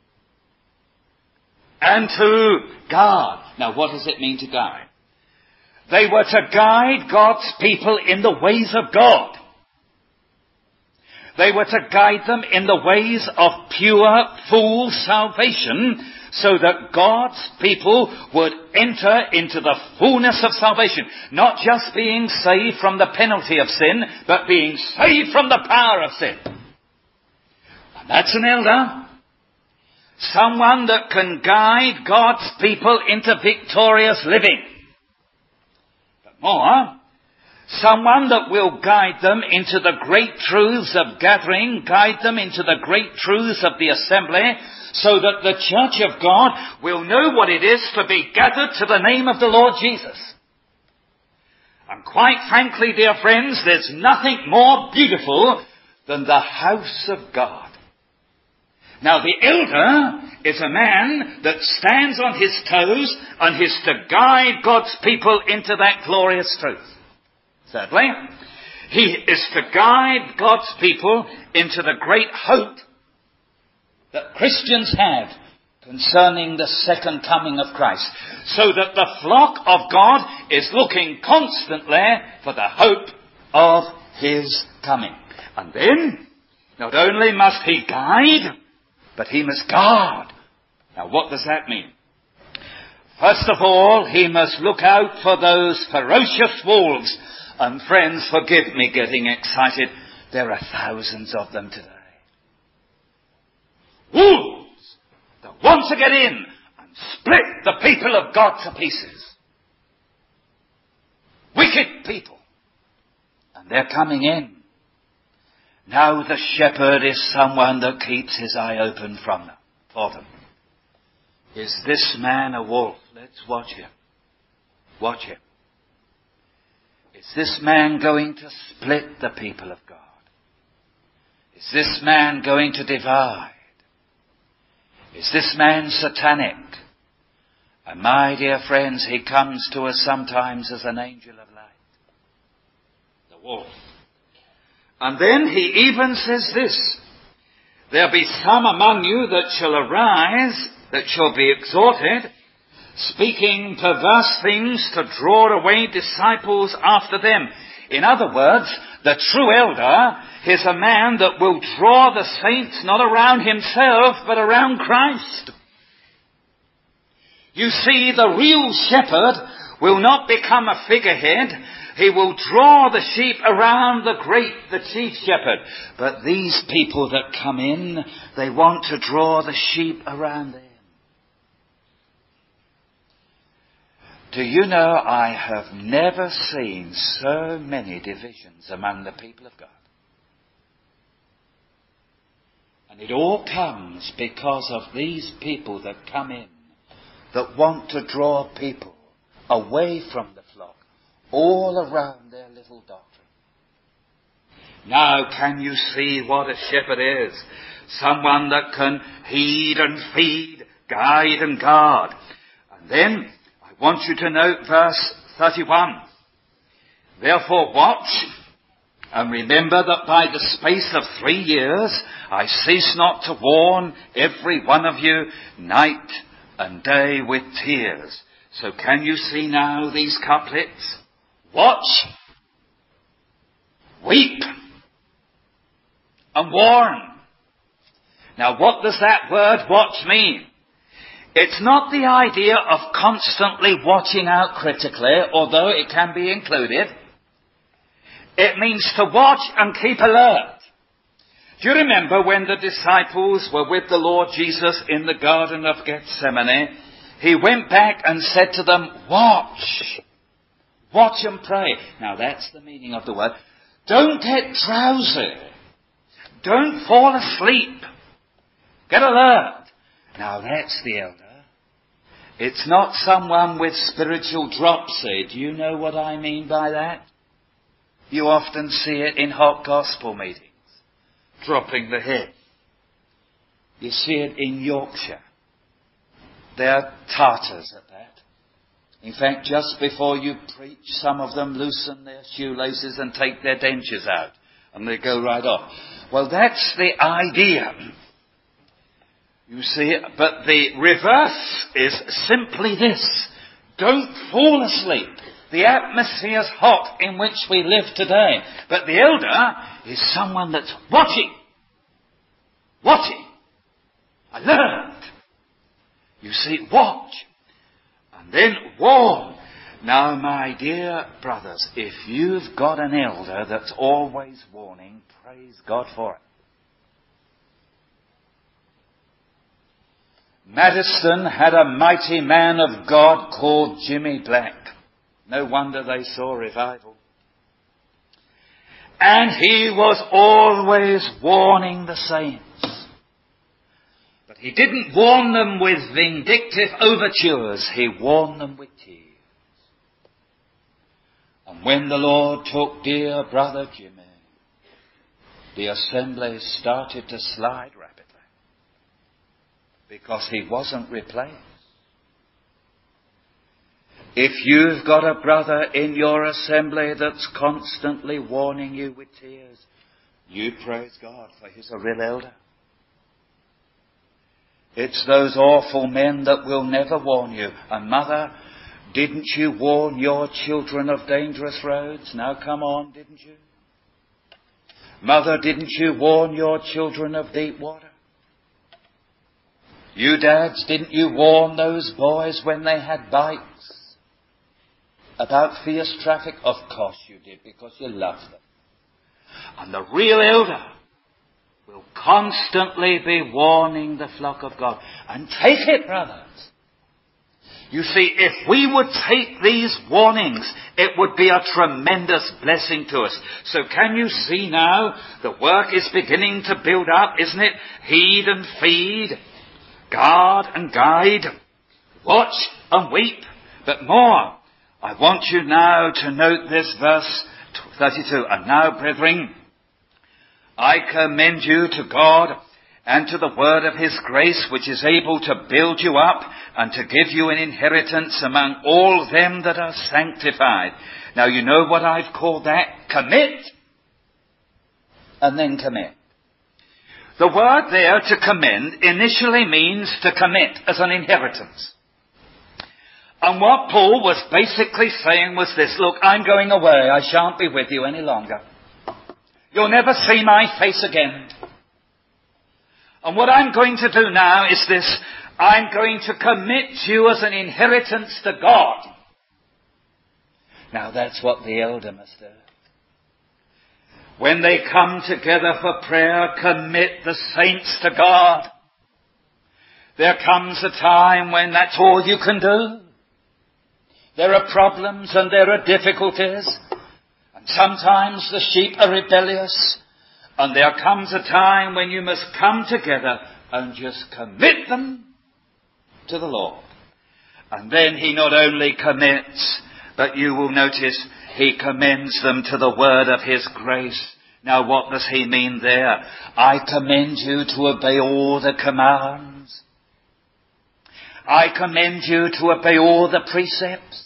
and to guard. Now what does it mean to guide? They were to guide God's people in the ways of God. They were to guide them in the ways of pure, full salvation, so that God's people would enter into the fullness of salvation. Not just being saved from the penalty of sin, but being saved from the power of sin. And that's an elder. Someone that can guide God's people into victorious living. But more, someone that will guide them into the great truths of gathering, guide them into the great truths of the assembly, so that the church of God will know what it is to be gathered to the name of the Lord Jesus. And quite frankly, dear friends, there's nothing more beautiful than the house of God. Now the elder is a man that stands on his toes and is to guide God's people into that glorious truth. Thirdly, he is to guide God's people into the great hope that Christians have concerning the second coming of Christ, so that the flock of God is looking constantly for the hope of his coming. And then, not only must he guide, but he must guard. Now what does that mean? First of all, he must look out for those ferocious wolves. And friends, forgive me getting excited. There are thousands of them today. Wolves that want to get in and split the people of God to pieces. Wicked people. And they're coming in. Now the shepherd is someone that keeps his eye open from them, for them. Is this man a wolf? Let's watch him. Watch him. Is this man going to split the people of God? Is this man going to divide? Is this man satanic? And my dear friends, he comes to us sometimes as an angel of light. The wolf. And then he even says this. There be some among you that shall arise that shall be exhorted, speaking perverse things to draw away disciples after them. In other words, the true elder is a man that will draw the saints not around himself, but around Christ. You see, the real shepherd will not become a figurehead. He will draw the sheep around the great, the chief shepherd. But these people that come in, they want to draw the sheep around them. Do you know, I have never seen so many divisions among the people of God. And it all comes because of these people that come in, that want to draw people away from the flock, all around their little doctrine. Now can you see what a shepherd is? Someone that can heed and feed, guide and guard. And then I want you to note verse thirty-one. Therefore watch, and remember that by the space of three years I cease not to warn every one of you night and day with tears. So can you see now these couplets? Watch, weep, and warn. Now what does that word watch mean? It's not the idea of constantly watching out critically, although it can be included. It means to watch and keep alert. Do you remember when the disciples were with the Lord Jesus in the Garden of Gethsemane? He went back and said to them, watch. Watch and pray. Now that's the meaning of the word. Don't get drowsy. Don't fall asleep. Get alert. Now that's the elder. It's not someone with spiritual dropsy. Do you know what I mean by that? You often see it in hot gospel meetings. Dropping the head. You see it in Yorkshire. They're Tartars at that. In fact, just before you preach, some of them loosen their shoelaces and take their dentures out. And they go right off. Well, that's the idea. You see, but the reverse is simply this. Don't fall asleep. The atmosphere's hot in which we live today. But the elder is someone that's watching. Watching. Alert. You see, watch. And then warn. Now, my dear brothers, if you've got an elder that's always warning, praise God for it. Maddiston had a mighty man of God called Jimmy Black. No wonder they saw revival. And he was always warning the saints. But he didn't warn them with vindictive overtures. He warned them with tears. And when the Lord took dear brother Jimmy, the assembly started to slide rapidly. Because he wasn't replaced. If you've got a brother in your assembly that's constantly warning you with tears, you praise God, for he's a real elder. It's those awful men that will never warn you. And mother, didn't you warn your children of dangerous roads? Now come on, didn't you? Mother, didn't you warn your children of deep water? You dads, didn't you warn those boys when they had bikes about fierce traffic? Of course you did, because you love them. And the real elder will constantly be warning the flock of God. And take it, brothers. You see, if we would take these warnings, it would be a tremendous blessing to us. So can you see now, the work is beginning to build up, isn't it? Heed and feed. Guard and guide, watch and weep, but more. I want you now to note this verse thirty-two. And now, brethren, I commend you to God and to the word of his grace, which is able to build you up and to give you an inheritance among all them that are sanctified. Now, you know what I've called that? Commit. And then commit. The word there, to commend, initially means to commit as an inheritance. And what Paul was basically saying was this: look, I'm going away. I shan't be with you any longer. You'll never see my face again. And what I'm going to do now is this: I'm going to commit you as an inheritance to God. Now that's what the elder must do. When they come together for prayer, commit the saints to God. There comes a time when that's all you can do. There are problems and there are difficulties. And sometimes the sheep are rebellious. And there comes a time when you must come together and just commit them to the Lord. And then he not only commits, but you will notice he commends them to the word of his grace. Now what does he mean there? I commend you to obey all the commands. I commend you to obey all the precepts.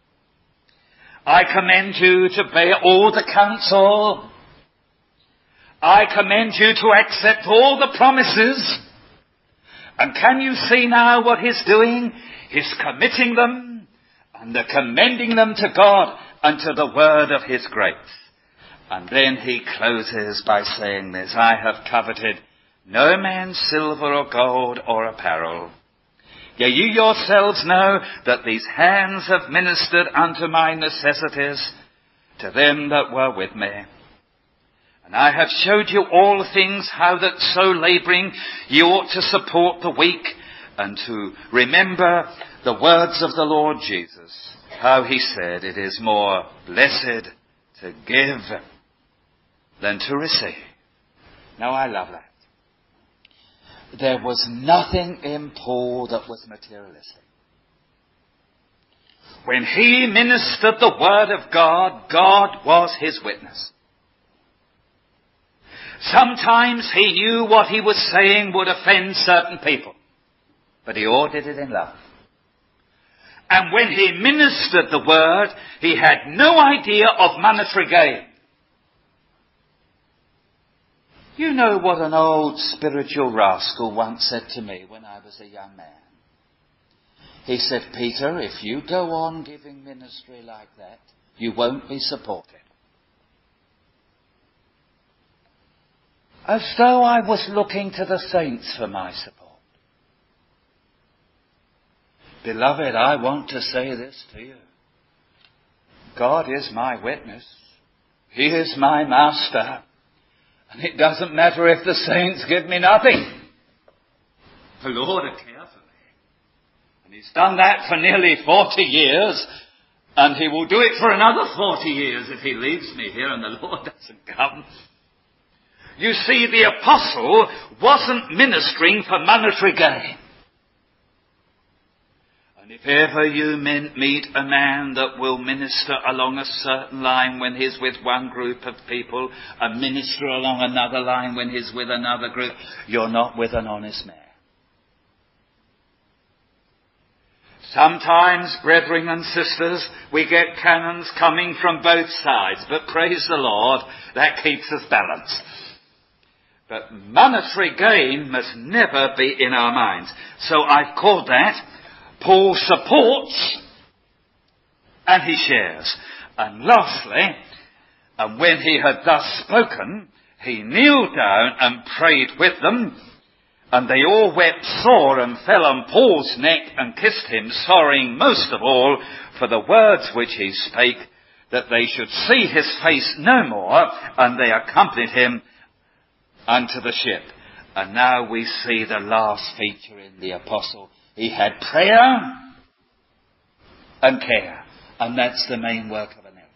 I commend you to obey all the counsel. I commend you to accept all the promises. And can you see now what he's doing? He's committing them and they're commending them to God and to the word of his grace. And then he closes by saying this: I have coveted no man's silver or gold or apparel. Yea, you yourselves know that these hands have ministered unto my necessities to them that were with me. And I have showed you all things, how that so labouring you ought to support the weak, and to remember the words of the Lord Jesus, how he said, it is more blessed to give than to receive. Now I love that. There was nothing in Paul that was materialistic. When he ministered the word of God, God was his witness. Sometimes he knew what he was saying would offend certain people, but he all did it in love. And when he ministered the word, he had no idea of monetary gain. You know what an old spiritual rascal once said to me when I was a young man. He said, Peter, if you go on giving ministry like that, you won't be supported. As though I was looking to the saints for my support. Beloved, I want to say this to you. God is my witness. He is my master. And it doesn't matter if the saints give me nothing. The Lord will care for me. And he's done that for nearly forty years. And he will do it for another forty years if he leaves me here and the Lord doesn't come. You see, the apostle wasn't ministering for monetary gain. And if ever you meet a man that will minister along a certain line when he's with one group of people, and minister along another line when he's with another group, you're not with an honest man. Sometimes, brethren and sisters, we get cannons coming from both sides, but praise the Lord, that keeps us balanced. But monetary gain must never be in our minds. So I've called that Paul supports and he shares. And lastly, and when he had thus spoken, he kneeled down and prayed with them, and they all wept sore and fell on Paul's neck and kissed him, sorrowing most of all for the words which he spake, that they should see his face no more, and they accompanied him unto the ship. And now we see the last feature in the apostle. He had prayer and care. And that's the main work of an elder.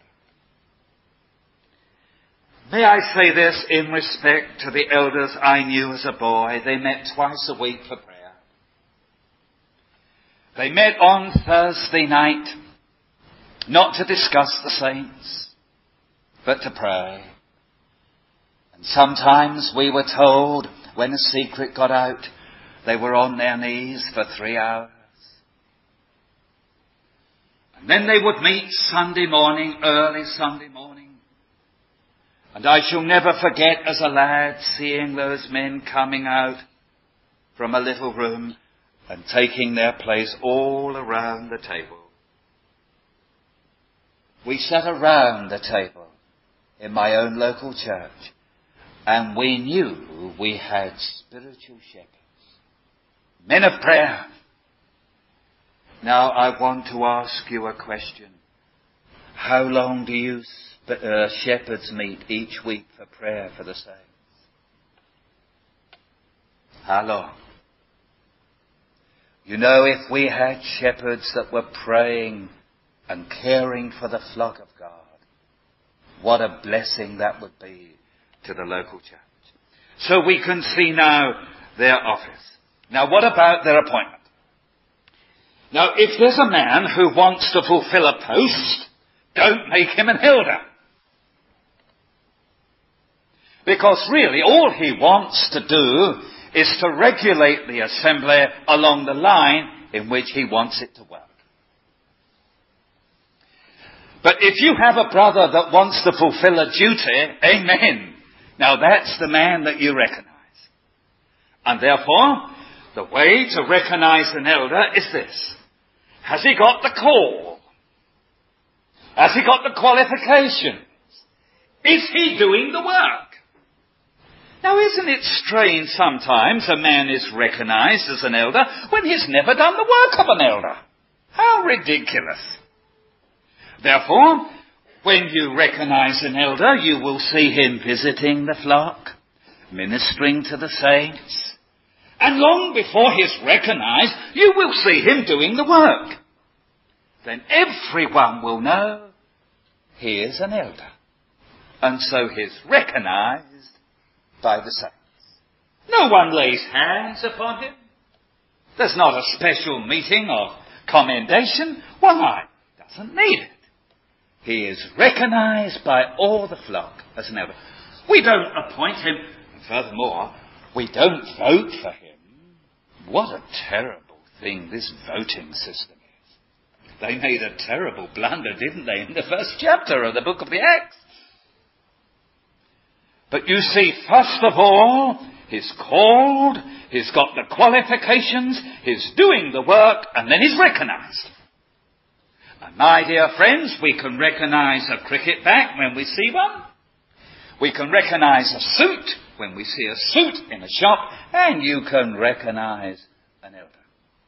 May I say this in respect to the elders I knew as a boy. They met twice a week for prayer. They met on Thursday night, not to discuss the saints, but to pray. And sometimes we were told, when a secret got out, they were on their knees for three hours. And then they would meet Sunday morning, early Sunday morning. And I shall never forget as a lad seeing those men coming out from a little room and taking their place all around the table. We sat around the table in my own local church, and we knew we had spiritual shepherds, men of prayer. Now I want to ask you a question. How long do you sp- uh, shepherds meet each week for prayer for the saints? How long? You know, if we had shepherds that were praying and caring for the flock of God, what a blessing that would be to the local church. So we can see now their office. Now what about their appointment? Now if there's a man who wants to fulfill a post, don't make him an elder. Because really all he wants to do is to regulate the assembly along the line in which he wants it to work. But if you have a brother that wants to fulfill a duty, amen. Now that's the man that you recognize. And therefore, the way to recognize an elder is this. Has he got the call? Has he got the qualifications? Is he doing the work? Now isn't it strange sometimes a man is recognized as an elder when he's never done the work of an elder? How ridiculous. Therefore, when you recognize an elder, you will see him visiting the flock, ministering to the saints, and long before he's recognized, you will see him doing the work. Then everyone will know he is an elder. And so he's recognized by the saints. No one lays hands upon him. There's not a special meeting of commendation. Why? Doesn't need it. He is recognized by all the flock as an elder. We don't appoint him. And furthermore, we don't vote for him. What a terrible thing this voting system is. They made a terrible blunder, didn't they, in the first chapter of the book of the Acts. But you see, first of all, he's called, he's got the qualifications, he's doing the work, and then he's recognized. And my dear friends, we can recognize a cricket bat when we see one. We can recognize a suit when we see a suit in a shop, and you can recognize an elder.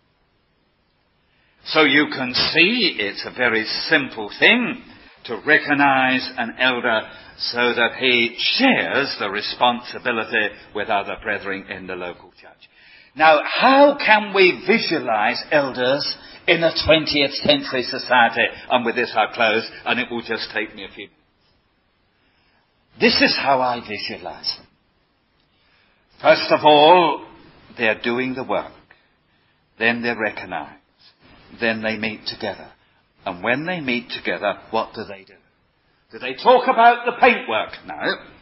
So you can see it's a very simple thing to recognize an elder so that he shares the responsibility with other brethren in the local church. Now, how can we visualize elders in a twentieth century society? And with this I'll close, and it will just take me a few minutes. This is how I visualize them. First of all, they're doing the work. Then they're recognized. Then they meet together. And when they meet together, what do they do? Do they talk about the paintwork? No.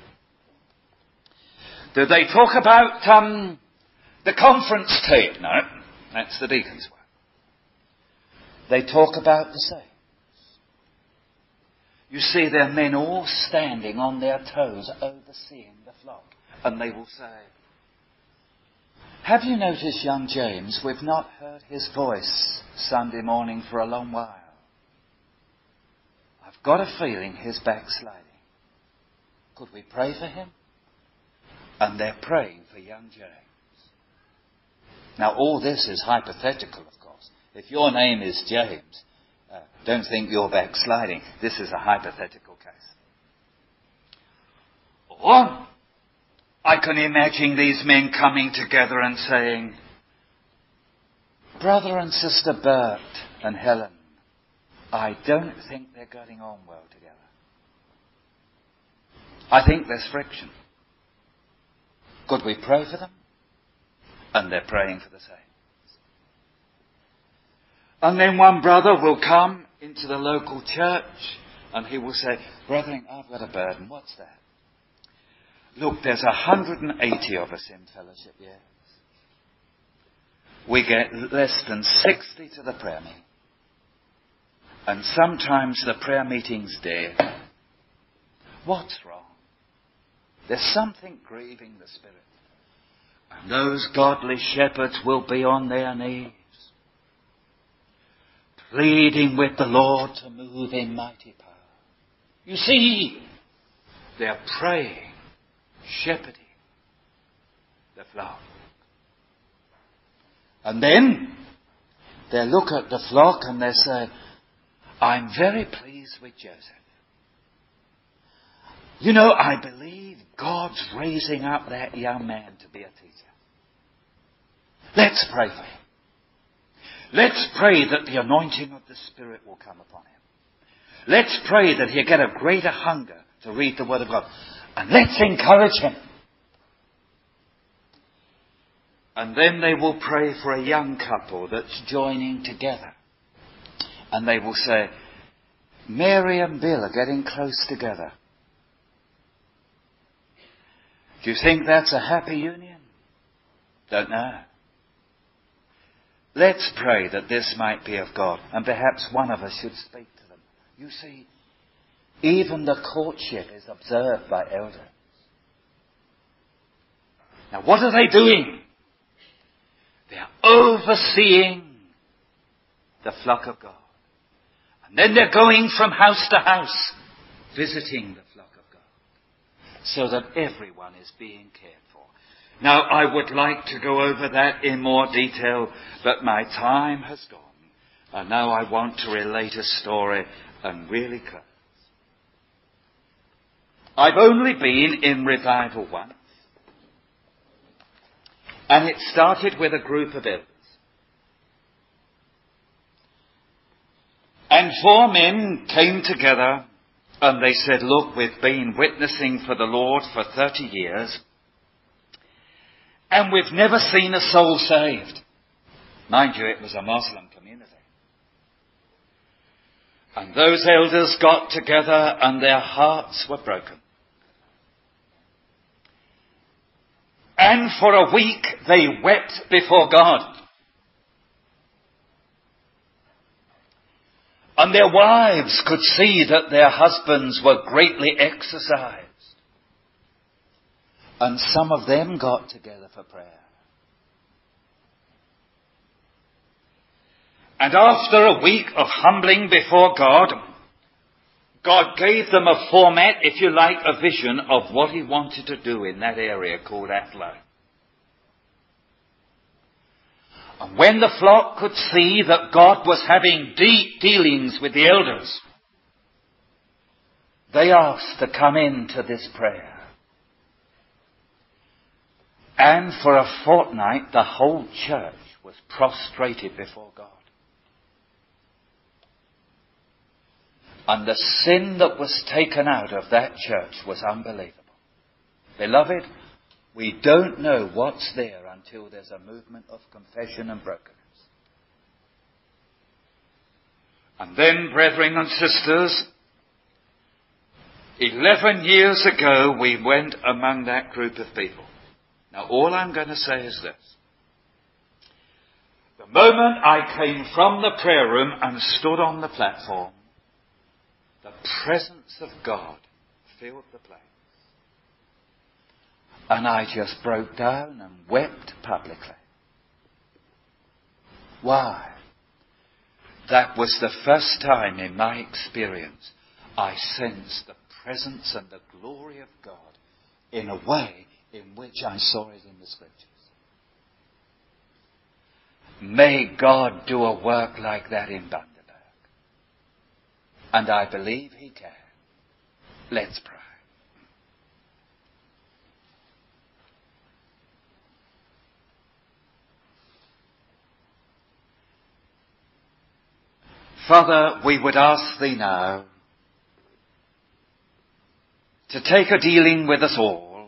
Do they talk about um, the conference tape? No. That's the deacon's work. They talk about the saints. You see, they're men all standing on their toes, overseeing the flock. And they will say, have you noticed young James? We've not heard his voice Sunday morning for a long while. I've got a feeling he's backsliding. Could we pray for him? And they're praying for young James. Now, all this is hypothetical, of course. If your name is James, uh, don't think you're backsliding. This is a hypothetical case. Or I can imagine these men coming together and saying, Brother and Sister Bert and Helen, I don't think they're getting on well together. I think there's friction. Could we pray for them? And they're praying for the saints. And then one brother will come into the local church and he will say, Brethren, I've got a burden. What's that? Look, there's one hundred eighty of us in fellowship, yes. We get less than sixty to the prayer meeting. And sometimes the prayer meeting's dead. What's wrong? There's something grieving the Spirit. And those godly shepherds will be on their knees, pleading with the Lord to move in mighty power. You see, they're praying, shepherding the flock. And then they look at the flock and they say, I'm very pleased with Joseph. You know, I believe God's raising up that young man to be a teacher. Let's pray for him. Let's pray that the anointing of the Spirit will come upon him. Let's pray that he'll get a greater hunger to read the Word of God. And let's encourage him. And then they will pray for a young couple that's joining together. And they will say, Mary and Bill are getting close together. Do you think that's a happy union? Don't know. Let's pray that this might be of God. And perhaps one of us should speak to them. You see, even the courtship is observed by elders. Now what are they doing? They are overseeing the flock of God. And then they're going from house to house, visiting the flock of God, so that everyone is being cared for. Now, I would like to go over that in more detail, but my time has gone. And now I want to relate a story and really close. I've only been in revival once. And it started with a group of elders. And four men came together and they said, look, we've been witnessing for the Lord for thirty years and we've never seen a soul saved. Mind you, it was a Muslim community. And those elders got together and their hearts were broken. And for a week they wept before God. And their wives could see that their husbands were greatly exercised. And some of them got together for prayer. And after a week of humbling before God, God gave them a format, if you like, a vision of what he wanted to do in that area called Athlone. And when the flock could see that God was having deep dealings with the elders, they asked to come into this prayer. And for a fortnight, the whole church was prostrated before God. And the sin that was taken out of that church was unbelievable. Beloved, we don't know what's there until there's a movement of confession and brokenness. And then, brethren and sisters, eleven years ago we went among that group of people. Now all I'm going to say is this. The moment I came from the prayer room and stood on the platform, the presence of God filled the place. And I just broke down and wept publicly. Why? That was the first time in my experience I sensed the presence and the glory of God in a way in which I saw it in the Scriptures. May God do a work like that in Bundaberg. And I believe he can. Let's pray. Father, we would ask thee now to take a dealing with us all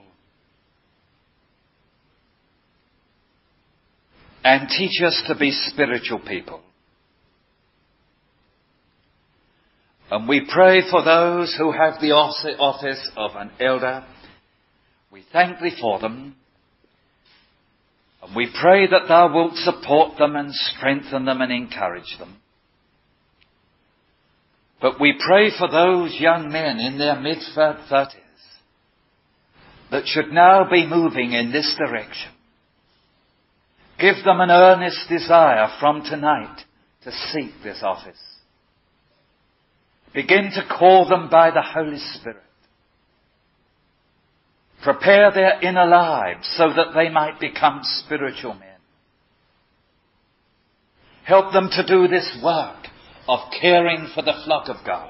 and teach us to be spiritual people. And we pray for those who have the office of an elder. We thank thee for them. And we pray that thou wilt support them and strengthen them and encourage them. But we pray for those young men in their mid-thirties that should now be moving in this direction. Give them an earnest desire from tonight to seek this office. Begin to call them by the Holy Spirit. Prepare their inner lives so that they might become spiritual men. Help them to do this work of caring for the flock of God.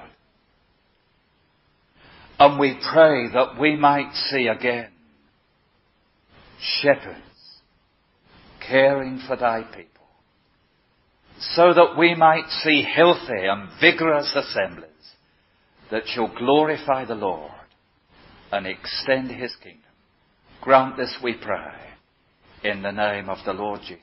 And we pray that we might see again shepherds caring for thy people, so that we might see healthy and vigorous assemblies that shall glorify the Lord and extend his kingdom. Grant this, we pray, in the name of the Lord Jesus.